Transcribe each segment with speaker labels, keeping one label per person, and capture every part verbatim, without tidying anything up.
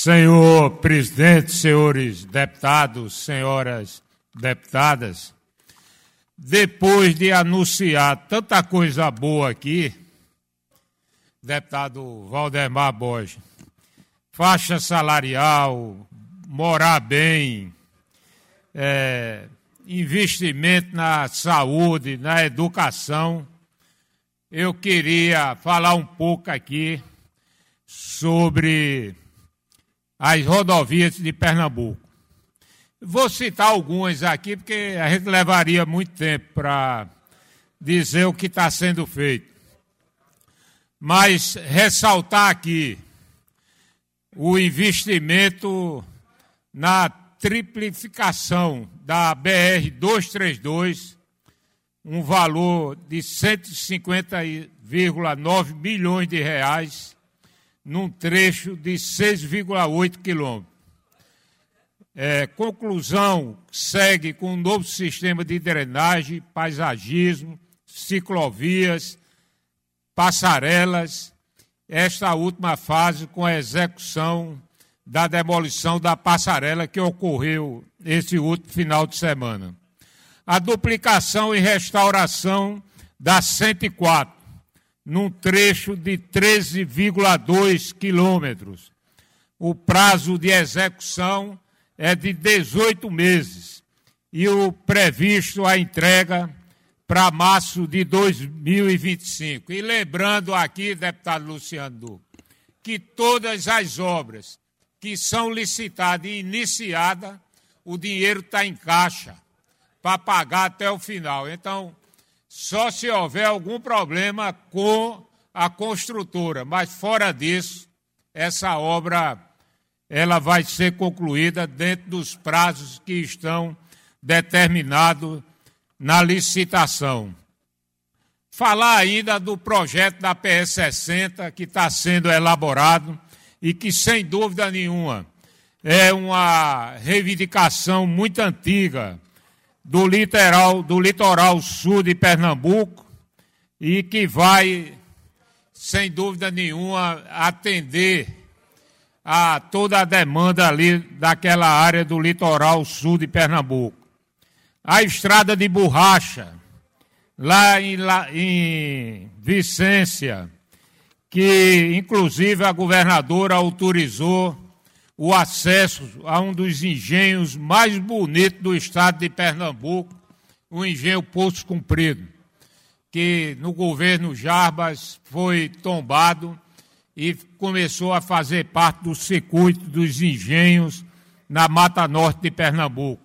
Speaker 1: Senhor presidente, senhores deputados, senhoras deputadas, depois de anunciar tanta coisa boa aqui, deputado Valdemar Borges, faixa salarial, morar bem, é, investimento na saúde, na educação, eu queria falar um pouco aqui sobre as rodovias de Pernambuco. Vou citar algumas aqui, porque a gente levaria muito tempo para dizer o que está sendo feito. Mas ressaltar aqui o investimento na triplificação da B R duzentos e trinta e dois, um valor de cento e cinquenta vírgula nove milhões de reais, num trecho de seis vírgula oito quilômetros. É, conclusão, segue com um novo sistema de drenagem, paisagismo, ciclovias, passarelas. Esta última fase com a execução da demolição da passarela que ocorreu esse último final de semana. A duplicação e restauração da cento e quatro, num trecho de treze vírgula dois quilômetros. O prazo de execução é de dezoito meses e o previsto a entrega para março de dois mil e vinte e cinco. E lembrando aqui, deputado Luciano Duque, que todas as obras que são licitadas e iniciadas, o dinheiro está em caixa para pagar até o final. Então, só se houver algum problema com a construtora, mas fora disso, essa obra ela vai ser concluída dentro dos prazos que estão determinados na licitação. Falar ainda do projeto da P S sessenta, que está sendo elaborado e que, sem dúvida nenhuma, é uma reivindicação muito antiga do litoral, do litoral sul de Pernambuco e que vai, sem dúvida nenhuma, atender a toda a demanda ali daquela área do litoral sul de Pernambuco. A estrada de borracha, lá em, lá em Vicência, que inclusive a governadora autorizou o acesso a um dos engenhos mais bonitos do estado de Pernambuco, o engenho Poço Comprido, que no governo Jarbas foi tombado e começou a fazer parte do circuito dos engenhos na Mata Norte de Pernambuco.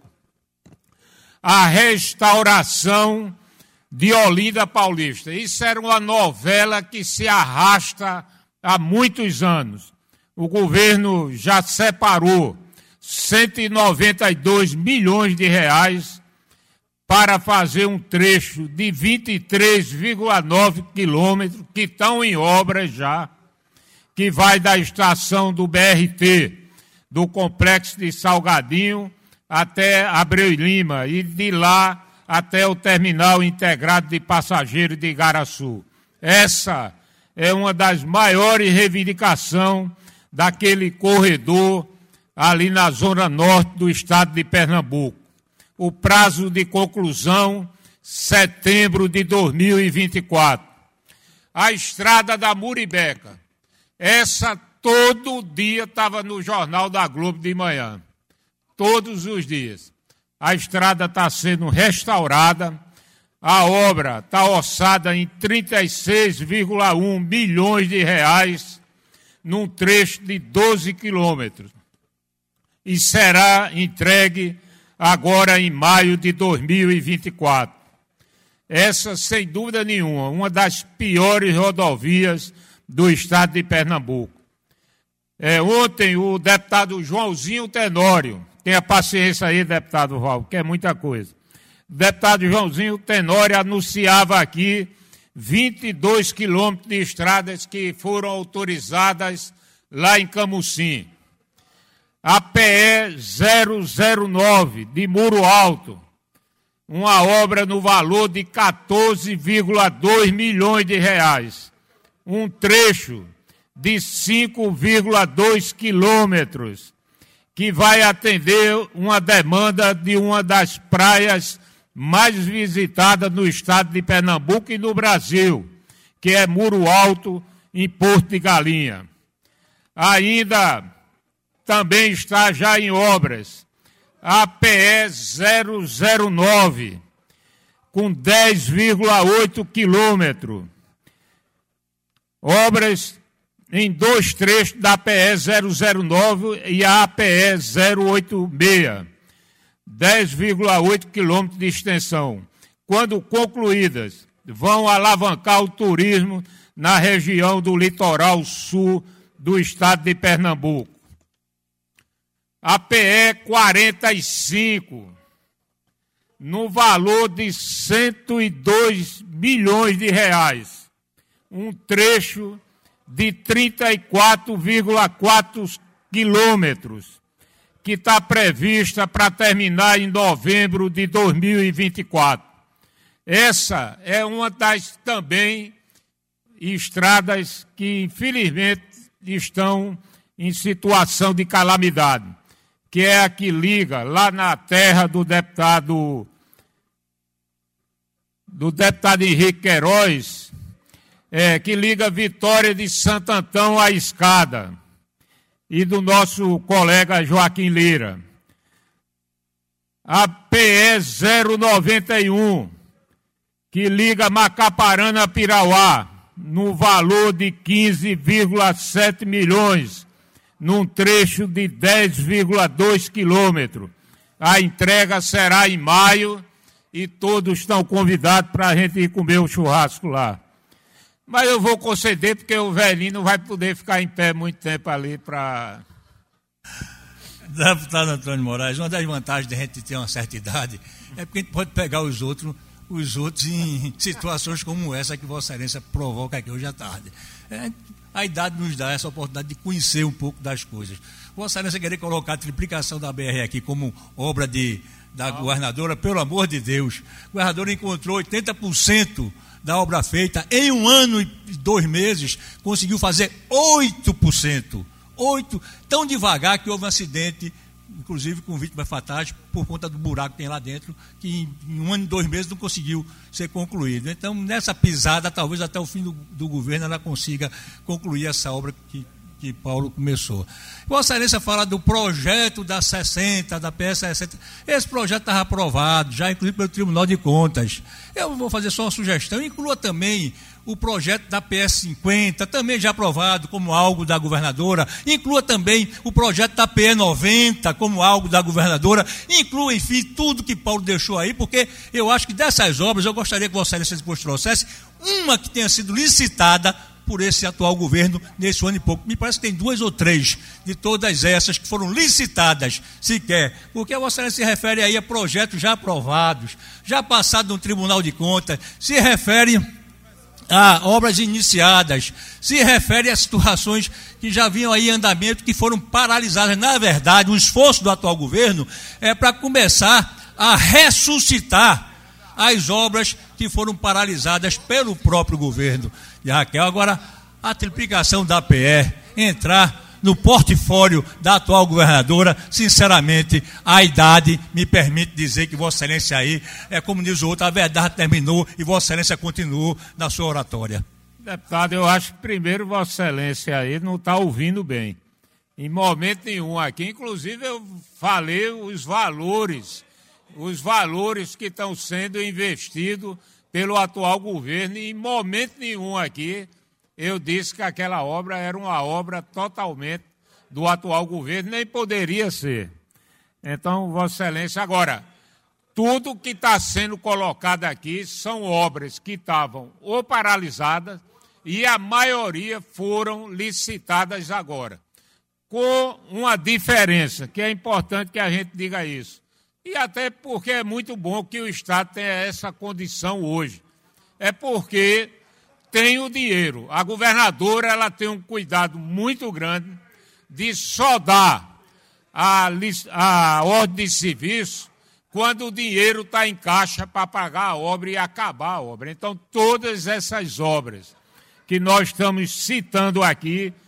Speaker 1: A restauração de Olinda Paulista. Isso era uma novela que se arrasta há muitos anos. O governo já separou cento e noventa e dois milhões de reais para fazer um trecho de vinte e três vírgula nove quilômetros, que estão em obras já, que vai da estação do B R T, do Complexo de Salgadinho, até Abreu e Lima, e de lá até o Terminal Integrado de Passageiros de Igaraçu. Essa é uma das maiores reivindicações daquele corredor ali na zona norte do estado de Pernambuco. O prazo de conclusão, setembro de dois mil e vinte e quatro. A estrada da Muribeca. Essa todo dia estava no Jornal da Globo de manhã. Todos os dias. A estrada está sendo restaurada. A obra está orçada em trinta e seis vírgula um milhões de reais num trecho de doze quilômetros. E será entregue agora em maio de dois mil e vinte e quatro. Essa, sem dúvida nenhuma, uma das piores rodovias do estado de Pernambuco. É, ontem o deputado Joãozinho Tenório, tenha paciência aí, deputado Val, que é muita coisa. O deputado Joãozinho Tenório anunciava aqui vinte e dois quilômetros de estradas que foram autorizadas lá em Camusim. A P E zero zero nove, de Muro Alto, uma obra no valor de quatorze vírgula dois milhões de reais. Um trecho de cinco vírgula dois quilômetros, que vai atender uma demanda de uma das praias mais visitadas no estado de Pernambuco e no Brasil, que é Muro Alto, em Porto de Galinha. Ainda também está já em obras a P E zero zero nove, com dez vírgula oito quilômetros. Obras em dois trechos da P E zero zero nove e a P E zero oito seis, dez vírgula oito quilômetros de extensão. Quando concluídas, vão alavancar o turismo na região do litoral sul do estado de Pernambuco. A P E quarenta e cinco, no valor de cento e dois milhões de reais, um trecho de trinta e quatro vírgula quatro quilômetros, que está prevista para terminar em novembro de dois mil e vinte e quatro. Essa é uma das também estradas que, infelizmente, estão em situação de calamidade, que é a que liga lá na terra do deputado, do deputado Henrique Queiroz, é, que liga Vitória de Santo Antão à Escada, e do nosso colega Joaquim Lira. A P E zero noventa e um, que liga Macaparana a Pirauá, no valor de quinze vírgula sete milhões, num trecho de dez vírgula dois quilômetros. A entrega será em maio e todos estão convidados para a gente ir comer o churrasco lá. Mas eu vou conceder porque o velhinho não vai poder ficar em pé muito tempo ali para...
Speaker 2: Deputado Antônio Moraes, uma das vantagens de a gente ter uma certa idade é porque a gente pode pegar os outros, os outros em situações como essa que Vossa Excelência provoca aqui hoje à tarde. É, a idade nos dá essa oportunidade de conhecer um pouco das coisas. Vossa Excelência querer colocar a triplicação da B R aqui como obra de, da ah. governadora, pelo amor de Deus. A governadora encontrou oitenta por cento da obra feita em um ano e dois meses, conseguiu fazer oito por cento. oito, tão devagar que houve um acidente, inclusive com vítimas fatais, por conta do buraco que tem lá dentro, que em um ano e dois meses não conseguiu ser concluído. Então, nessa pisada, talvez até o fim do, do governo ela consiga concluir essa obra que, que Paulo começou. Vossa Excelência fala do projeto da sessenta, da P S sessenta. Esse projeto estava aprovado, já inclusive pelo Tribunal de Contas. Eu vou fazer só uma sugestão, inclua também o projeto da P S cinquenta, também já aprovado como algo da governadora, inclua também o projeto da P E noventa como algo da governadora, inclua, enfim, tudo que Paulo deixou aí, porque eu acho que dessas obras, eu gostaria que Vossa Excelência depois trouxesse uma que tenha sido licitada por esse atual governo nesse ano e pouco. Me parece que tem duas ou três de todas essas que foram licitadas sequer, porque a Vossa Excelência se refere aí a projetos já aprovados, já passados no Tribunal de Contas, se refere a obras iniciadas, se refere a situações que já vinham aí em andamento, que foram paralisadas. Na verdade, o esforço do atual governo é para começar a ressuscitar as obras que foram paralisadas pelo próprio governo de Raquel. Agora, a triplicação da P E entrar no portfólio da atual governadora, sinceramente, a idade me permite dizer que Vossa Excelência aí, é como diz o outro, a verdade terminou e Vossa Excelência continuou na sua oratória.
Speaker 1: Deputado, eu acho que primeiro Vossa Excelência aí não está ouvindo bem. Em momento nenhum aqui, inclusive eu falei os valores, os valores que estão sendo investidos pelo atual governo, e em momento nenhum aqui eu disse que aquela obra era uma obra totalmente do atual governo, nem poderia ser. Então, Vossa Excelência, agora, tudo que está sendo colocado aqui são obras que estavam ou paralisadas e a maioria foram licitadas agora, com uma diferença, que é importante que a gente diga isso. E até porque é muito bom que o Estado tenha essa condição hoje. É porque tem o dinheiro. A governadora ela tem um cuidado muito grande de só dar a, a ordem de serviço quando o dinheiro está em caixa para pagar a obra e acabar a obra. Então, todas essas obras que nós estamos citando aqui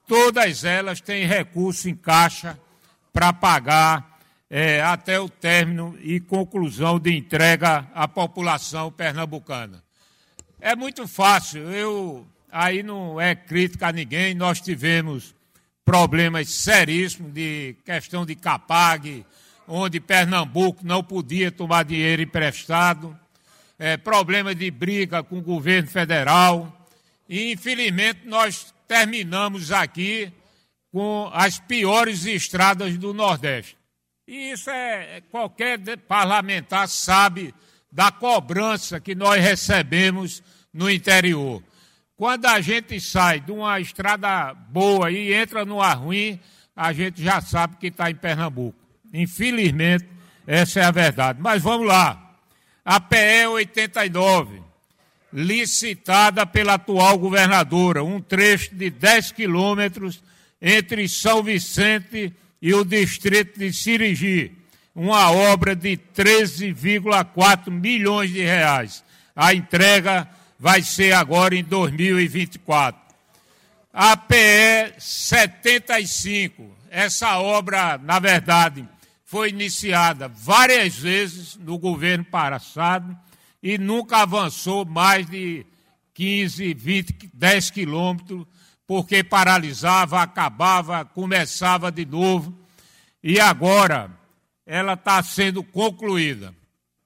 Speaker 1: todas elas têm recurso em caixa para pagar é, até o término e conclusão de entrega à população pernambucana. É muito fácil, eu, aí não é crítica a ninguém, nós tivemos problemas seríssimos de questão de CAPAG, onde Pernambuco não podia tomar dinheiro emprestado, é, problema de briga com o governo federal, e infelizmente nós terminamos aqui com as piores estradas do Nordeste. E isso é, qualquer parlamentar sabe da cobrança que nós recebemos no interior. Quando a gente sai de uma estrada boa e entra numa ruim, a gente já sabe que está em Pernambuco. Infelizmente, essa é a verdade. Mas vamos lá. A P E oitenta e nove, licitada pela atual governadora, um trecho de dez quilômetros entre São Vicente e o distrito de Sirigi, uma obra de treze vírgula quatro milhões de reais. A entrega vai ser agora em dois mil e vinte e quatro. A P E setenta e cinco, essa obra, na verdade, foi iniciada várias vezes no governo passado e nunca avançou mais de quinze, vinte, dez quilômetros, porque paralisava, acabava, começava de novo. E agora ela está sendo concluída.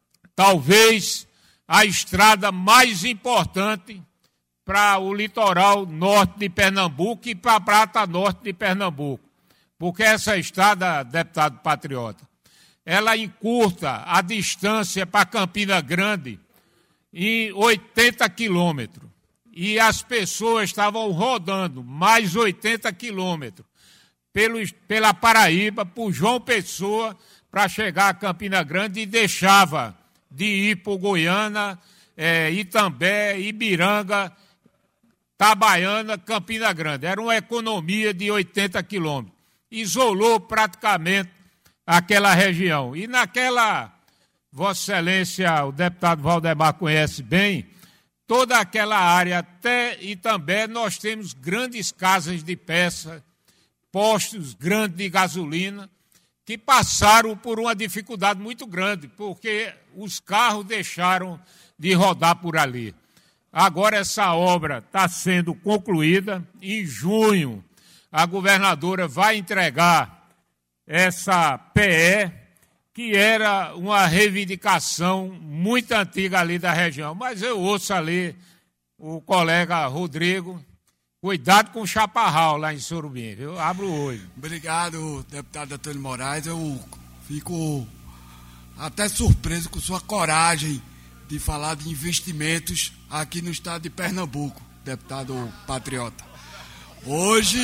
Speaker 1: Talvez a estrada mais importante para o litoral norte de Pernambuco e para a Prata Norte de Pernambuco. Porque essa estrada, deputado patriota, ela encurta a distância para Campina Grande em oitenta quilômetros. E as pessoas estavam rodando mais oitenta quilômetros pelo, pela Paraíba, por João Pessoa, para chegar a Campina Grande e deixava de ir para Goiânia, é, Itambé, Ibiranga, Itabaiana, Campina Grande. Era uma economia de oitenta quilômetros. Isolou praticamente aquela região. E naquela, Vossa Excelência, o deputado Valdemar conhece bem, toda aquela área, até Itambé, nós temos grandes casas de peça, postos grandes de gasolina, que passaram por uma dificuldade muito grande, porque os carros deixaram de rodar por ali. Agora essa obra está sendo concluída. Em junho, a governadora vai entregar essa P E, que era uma reivindicação muito antiga ali da região. Mas eu ouço ali o colega Rodrigo, cuidado com o chaparral lá em Sorubim, viu? Abra o olho.
Speaker 3: Obrigado, deputado Antônio Moraes. Eu fico até surpreso com sua coragem de falar de investimentos aqui no estado de Pernambuco, deputado patriota. Hoje,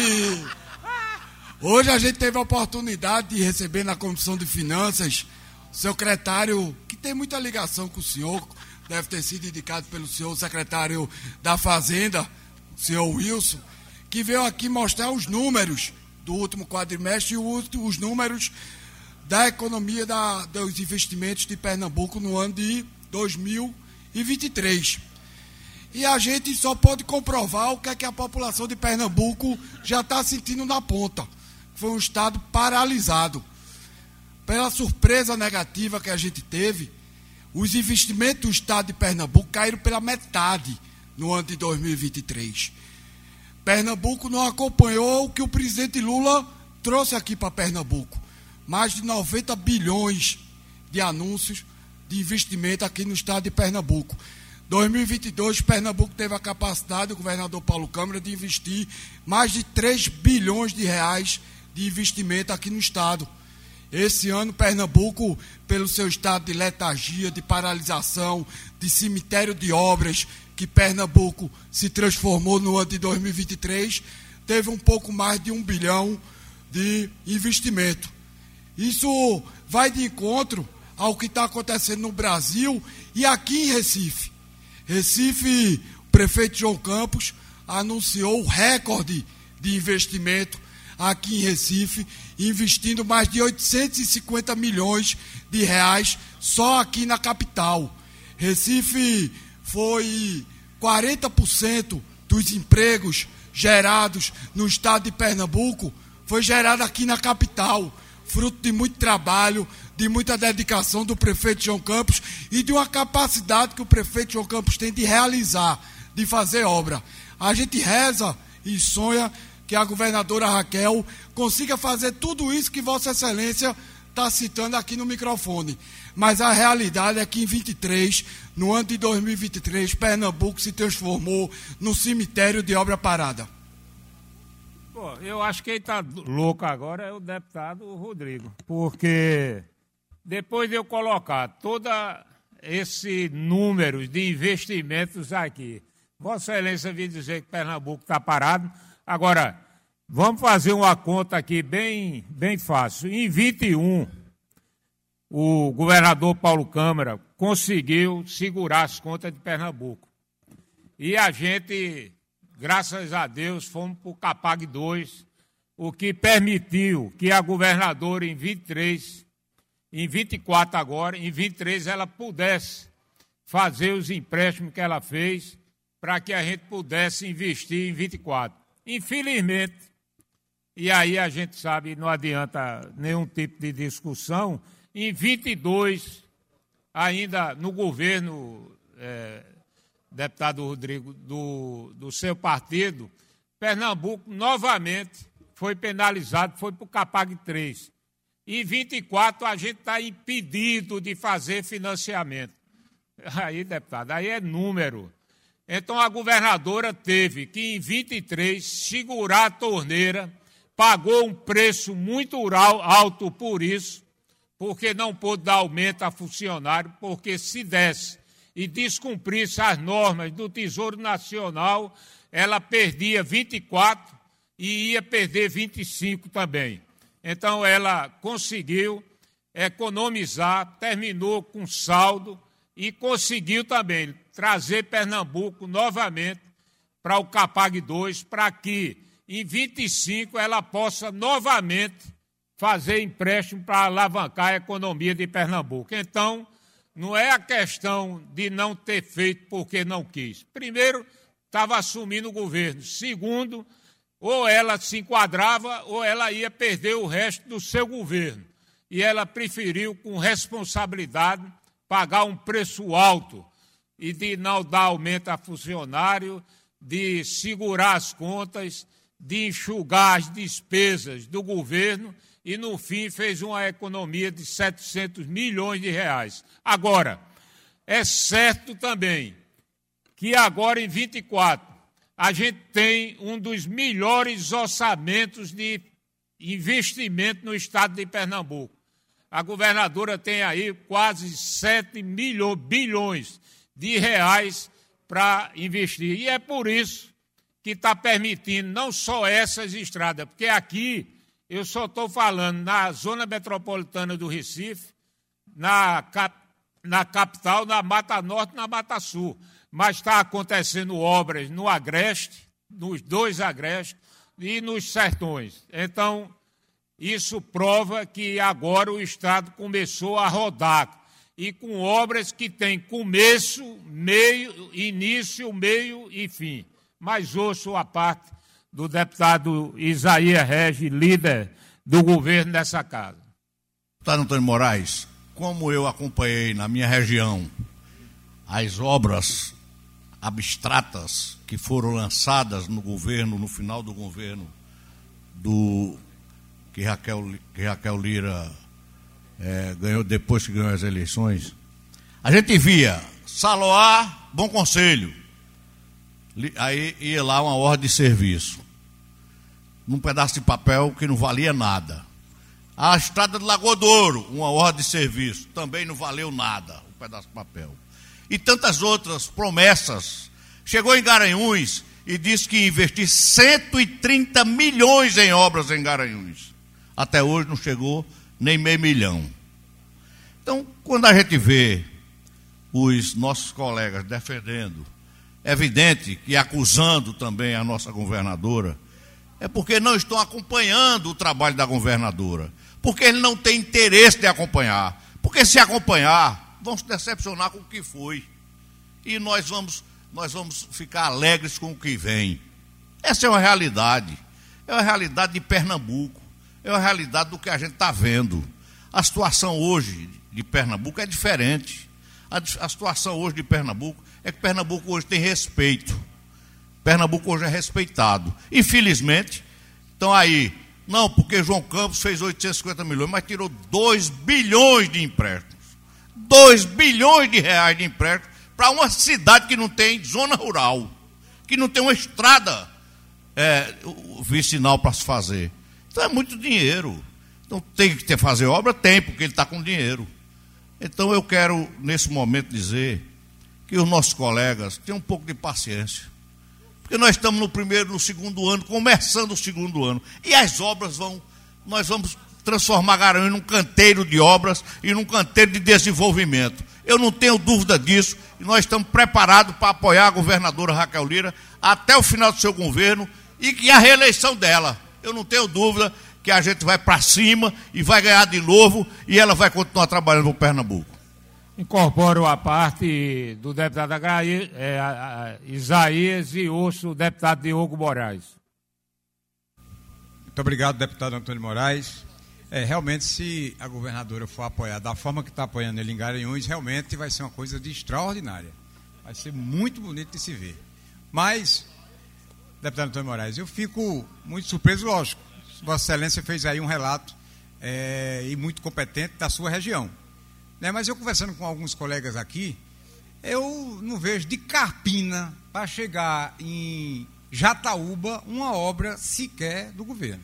Speaker 3: hoje a gente teve a oportunidade de receber na Comissão de Finanças o secretário, que tem muita ligação com o senhor, deve ter sido indicado pelo senhor, o secretário da Fazenda, o senhor Wilson, que veio aqui mostrar os números do último quadrimestre e os números da economia da, dos investimentos de Pernambuco no ano de dois mil e vinte e três. E a gente só pode comprovar o que é que a população de Pernambuco já está sentindo na ponta. Foi um estado paralisado. Pela surpresa negativa que a gente teve, os investimentos do estado de Pernambuco caíram pela metade no ano de dois mil e vinte e três. Pernambuco não acompanhou o que o presidente Lula trouxe aqui para Pernambuco. Mais de noventa bilhões de anúncios de investimento aqui no estado de Pernambuco. dois mil e vinte e dois, Pernambuco teve a capacidade, o governador Paulo Câmara, de investir mais de três bilhões de reais de investimento aqui no estado. Esse ano, Pernambuco, pelo seu estado de letargia, de paralisação, de cemitério de obras, que Pernambuco se transformou no ano de dois mil e vinte e três, teve um pouco mais de um bilhão de investimento. Isso vai de encontro ao que está acontecendo no Brasil e aqui em Recife. Recife, o prefeito João Campos anunciou o recorde de investimento aqui em Recife, investindo mais de oitocentos e cinquenta milhões de reais só aqui na capital. Recife foi quarenta por cento dos empregos gerados no estado de Pernambuco foi gerado aqui na capital, fruto de muito trabalho, de muita dedicação do prefeito João Campos e de uma capacidade que o prefeito João Campos tem de realizar, de fazer obra. A gente reza e sonha que a governadora Raquel consiga fazer tudo isso que Vossa Excelência está citando aqui no microfone. Mas a realidade é que em vinte e três, no ano de dois mil e vinte e três, Pernambuco se transformou no cemitério de obra parada.
Speaker 1: Pô, eu acho que quem está louco agora é o deputado Rodrigo, porque depois de eu colocar todo esse número de investimentos aqui, Vossa Excelência veio dizer que Pernambuco está parado. Agora, vamos fazer uma conta aqui bem, bem fácil. Em vinte e um, o governador Paulo Câmara conseguiu segurar as contas de Pernambuco. E a gente, graças a Deus, fomos para o Capag dois, o que permitiu que a governadora, em vinte e três, em vinte e quatro agora, em vinte e três, ela pudesse fazer os empréstimos que ela fez para que a gente pudesse investir em vinte e quatro. Infelizmente, e aí a gente sabe, não adianta nenhum tipo de discussão, em vinte e dois, ainda no governo, é, deputado Rodrigo, do, do seu partido, Pernambuco novamente foi penalizado, foi para o Capag três. Em vinte e quatro, a gente está impedido de fazer financiamento. Aí, deputado, aí é número. Então, a governadora teve que, em vinte e três, segurar a torneira, pagou um preço muito alto por isso, porque não pôde dar aumento a funcionário, porque se desse e descumprisse as normas do Tesouro Nacional, ela perdia vinte e quatro e ia perder vinte e cinco também. Então, ela conseguiu economizar, terminou com saldo e conseguiu também trazer Pernambuco novamente para o Capag dois, para que, em vinte e cinco, ela possa novamente fazer empréstimo para alavancar a economia de Pernambuco. Então, não é a questão de não ter feito porque não quis. Primeiro, estava assumindo o governo. Segundo, ou ela se enquadrava ou ela ia perder o resto do seu governo. E ela preferiu, com responsabilidade, pagar um preço alto e de não dar aumento a funcionário, de segurar as contas, de enxugar as despesas do governo e, no fim, fez uma economia de setecentos milhões de reais. Agora, é certo também que agora, em vinte e quatro, a gente tem um dos melhores orçamentos de investimento no estado de Pernambuco. A governadora tem aí quase sete milhões, bilhões de reais para investir. E é por isso que está permitindo não só essas estradas, porque aqui eu só estou falando na zona metropolitana do Recife, na, cap, na capital, na Mata Norte, na Mata Sul. Mas está acontecendo obras no Agreste, nos dois Agrestes e nos Sertões. Então, isso prova que agora o Estado começou a rodar, e com obras que têm começo, meio, início, meio e fim. Mas ouço a parte do deputado Isaías Regi, líder do governo dessa casa.
Speaker 4: Deputado Antônio Moraes, como eu acompanhei na minha região as obras abstratas que foram lançadas no governo, no final do governo do que Raquel, que Raquel Lira é, ganhou depois que ganhou as eleições, a gente via Saloá, Bom Conselho, aí ia lá uma ordem de serviço, num pedaço de papel que não valia nada. A estrada de Lagoa Douro, uma ordem de serviço, também não valeu nada, um pedaço de papel. E tantas outras promessas. Chegou em Garanhuns e disse que ia investir cento e trinta milhões em obras em Garanhuns. Até hoje não chegou nem meio milhão. Então, quando a gente vê os nossos colegas defendendo, é evidente que acusando também a nossa governadora, é porque não estão acompanhando o trabalho da governadora, porque ele não tem interesse de acompanhar, porque se acompanhar, vão se decepcionar com o que foi, e nós vamos, nós vamos ficar alegres com o que vem. Essa é uma realidade. É uma realidade de Pernambuco. É uma realidade do que a gente está vendo. A situação hoje de Pernambuco é diferente. A, a situação hoje de Pernambuco é que Pernambuco hoje tem respeito. Pernambuco hoje é respeitado. Infelizmente, estão aí, não, porque João Campos fez oitocentos e cinquenta milhões, mas tirou dois bilhões de empréstimos. dois bilhões de reais de empréstimo para uma cidade que não tem zona rural, que não tem uma estrada é, vicinal para se fazer. Então é muito dinheiro. Então tem que ter, fazer obra? Tem, porque ele está com dinheiro. Então eu quero, nesse momento, dizer que os nossos colegas tenham um pouco de paciência. Porque nós estamos no primeiro, no segundo ano, começando o segundo ano. E as obras vão, nós vamos transformar Garanhuns num canteiro de obras e num canteiro de desenvolvimento. Eu não tenho dúvida disso. E nós estamos preparados para apoiar a governadora Raquel Lira até o final do seu governo e que a reeleição dela. Eu não tenho dúvida que a gente vai para cima e vai ganhar de novo e ela vai continuar trabalhando para o Pernambuco.
Speaker 1: Incorporo a parte do deputado Agraí, é, a, a Isaías e ouço o deputado Diogo Moraes.
Speaker 5: Muito obrigado, deputado Antônio Moraes. É, realmente, se a governadora for apoiar da forma que está apoiando ele em Garanhuns, realmente vai ser uma coisa de extraordinária. Vai ser muito bonito de se ver. Mas, deputado Antônio Moraes, eu fico muito surpreso, lógico. Vossa Excelência fez aí um relato é, e muito competente da sua região. Né? Mas eu conversando com alguns colegas aqui, eu não vejo de Carpina para chegar em Jataúba uma obra sequer do governo.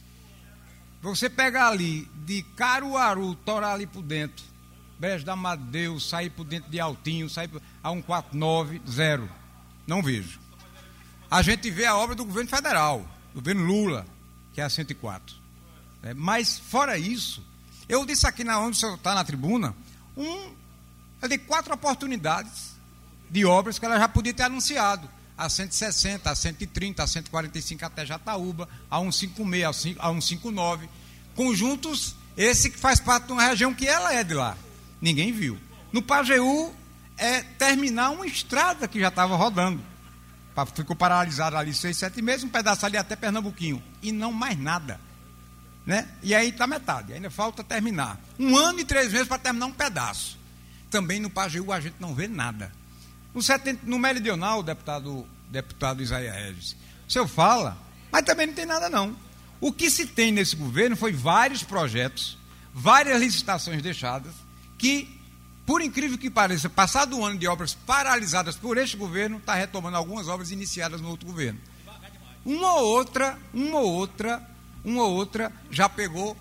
Speaker 5: Você pega ali de Caruaru, torar ali por dentro, Brejo da Amadeu, sair por dentro de Altinho, sair por... a cento e quarenta e nove, zero. Não vejo. A gente vê a obra do governo federal, do governo Lula, que é a cento e quatro. É, mas, fora isso, eu disse aqui na onde o senhor está na tribuna, um, eu dei quatro oportunidades de obras que ela já podia ter anunciado. A cento e sessenta, a cento e trinta, a cento e quarenta e cinco até Jataúba, a cento e cinquenta e seis, a cento e cinquenta e nove. Conjuntos, esse que faz parte de uma região que ela é de lá. Ninguém viu. No Pajeú, é terminar uma estrada que já estava rodando. Ficou paralisada ali seis, sete meses, um pedaço ali até Pernambuquinho. E não mais nada. Né? E aí está metade, ainda falta terminar. Um ano e três meses para terminar um pedaço. Também no Pajeú a gente não vê nada. No, setenta, no Meridional, deputado, deputado Isaías Regis, o senhor fala, mas também não tem nada não. O que se tem nesse governo foi vários projetos, várias licitações deixadas, que, por incrível que pareça, passado um ano de obras paralisadas por este governo, está retomando algumas obras iniciadas no outro governo. Uma ou outra, uma ou outra, uma ou outra já pegou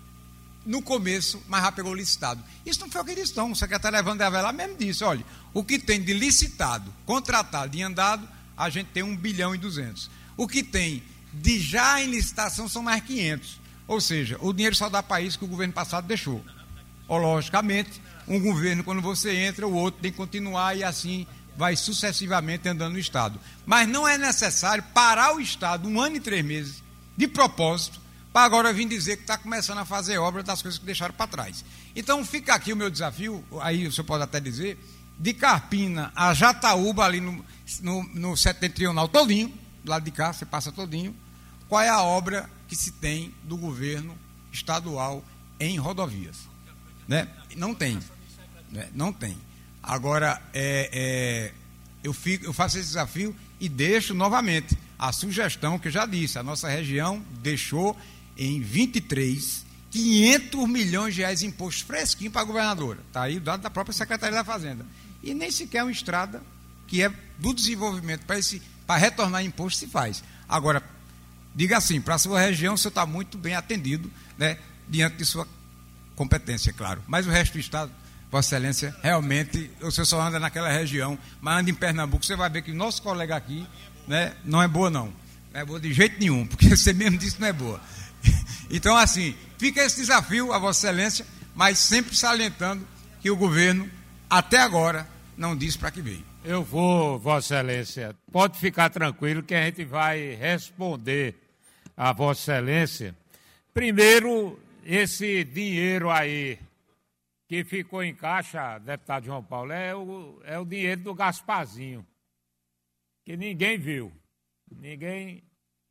Speaker 5: no começo, mas já pegou licitado. Isso não foi o que eles estão. O secretário Evandro Avelar mesmo disse, olha, o que tem de licitado, contratado e andado, a gente tem um bilhão e duzentos. O que tem de já em licitação são mais quinhentos. Ou seja, o dinheiro só dá para isso que o governo passado deixou. Ou, logicamente, um governo, quando você entra, o outro tem que continuar e assim vai sucessivamente andando no Estado. Mas não é necessário parar o Estado um ano e três meses de propósito para agora vir dizer que está começando a fazer obra das coisas que deixaram para trás. Então fica aqui o meu desafio, aí o senhor pode até dizer, de Carpina a Jataúba, ali no, no, no setentrional todinho, do lado de cá, você passa todinho, qual é a obra que se tem do governo estadual em rodovias? Né? Não tem. Né? Não tem. Agora, é, é, eu, fico, eu faço esse desafio e deixo novamente a sugestão que eu já disse, a nossa região deixou em vinte e três, quinhentos milhões de reais de imposto fresquinho para a governadora. Está aí o dado da própria Secretaria da Fazenda. E nem sequer uma estrada que é do desenvolvimento para esse, para retornar imposto se faz. Agora, diga assim, para a sua região, o senhor está muito bem atendido, né, diante de sua competência, claro. Mas o resto do Estado, Vossa Excelência, realmente, o senhor só anda naquela região, mas anda em Pernambuco, você vai ver que o nosso colega aqui, né, não é boa não. Não é boa de jeito nenhum, porque você mesmo disse que não é boa. Então, assim, fica esse desafio a Vossa Excelência, mas sempre salientando que o governo, até agora, não disse para que veio.
Speaker 1: Eu vou, Vossa Excelência. Pode ficar tranquilo que a gente vai responder a Vossa Excelência. Primeiro, esse dinheiro aí que ficou em caixa, deputado João Paulo, é o, é o dinheiro do Gasparzinho, que ninguém viu. Ninguém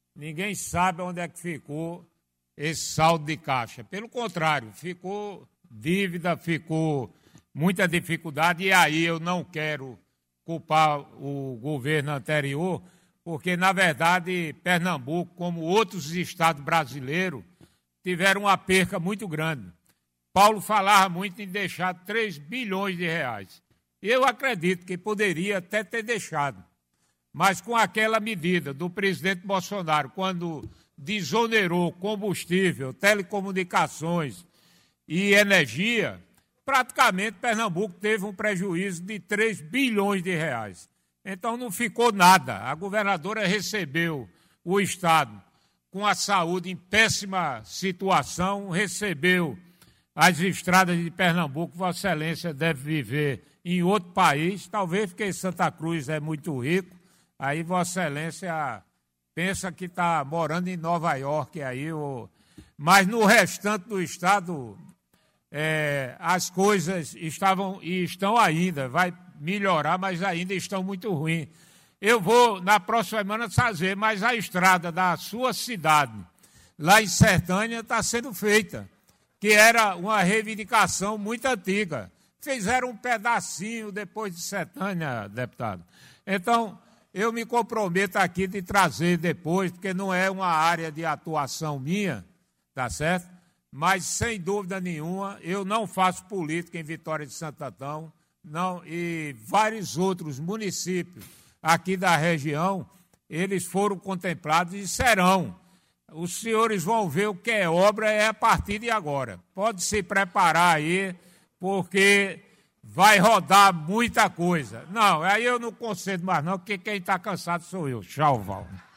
Speaker 1: ninguém sabe onde é que ficou esse saldo de caixa. Pelo contrário, ficou dívida, ficou muita dificuldade, e aí eu não quero culpar o governo anterior, porque, na verdade, Pernambuco, como outros estados brasileiros, tiveram uma perca muito grande. Paulo falava muito em deixar três bilhões de reais. Eu acredito que poderia até ter deixado, mas com aquela medida do presidente Bolsonaro, quando desonerou combustível, telecomunicações e energia, praticamente Pernambuco teve um prejuízo de três bilhões de reais. Então não ficou nada. A governadora recebeu o Estado com a saúde em péssima situação, recebeu as estradas de Pernambuco. Vossa Excelência deve viver em outro país, talvez porque Santa Cruz é muito rico, aí Vossa Excelência pensa que está morando em Nova York, aí, ou... mas no restante do Estado é, as coisas estavam e estão ainda, vai melhorar, mas ainda estão muito ruins. Eu vou, na próxima semana, fazer, mas a estrada da sua cidade, lá em Sertânia, está sendo feita, que era uma reivindicação muito antiga. Fizeram um pedacinho depois de Sertânia, deputado. Então, eu me comprometo aqui de trazer depois, porque não é uma área de atuação minha, tá certo? Mas, sem dúvida nenhuma, eu não faço política em Vitória de Santo Antão, não, e vários outros municípios aqui da região, eles foram contemplados e serão. Os senhores vão ver o que é obra é a partir de agora. Pode se preparar aí, porque vai rodar muita coisa. Não, aí eu não concedo mais não, porque quem está cansado sou eu. Tchau, Val.